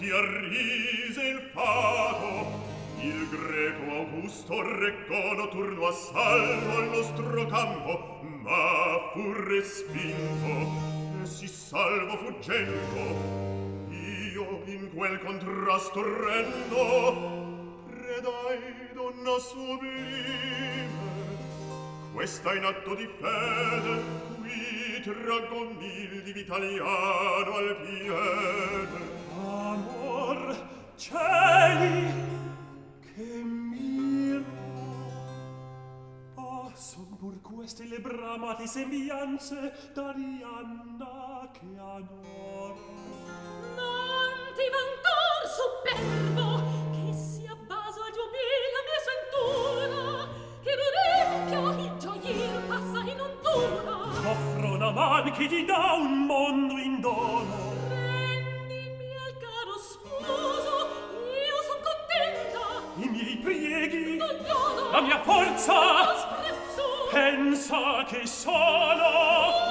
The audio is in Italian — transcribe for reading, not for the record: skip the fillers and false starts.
tutti arrise il fato. Il greco Augusto recò notturno assalto al nostro campo, ma fu respinto, e si salvo fuggendo. Io in quel contrasto orrendo predai donna sublime. Questa in atto di fede, qui traggo mil di vitaliano al piede. Amor, cieli, che miro! Ah, son pur queste le bramate sembianze d'Arianna che adoro. Non ti vantar, superbo, che si abbaso a giubila mia sventura, che d'orecchio il gioier passa in untura. Offro una man che ti dà un mondo in dono. Rendimi al caro sposo, io son contenta. I miei prieghi, Non l'odo, la mia forza, lo sprezzo, pensa che sono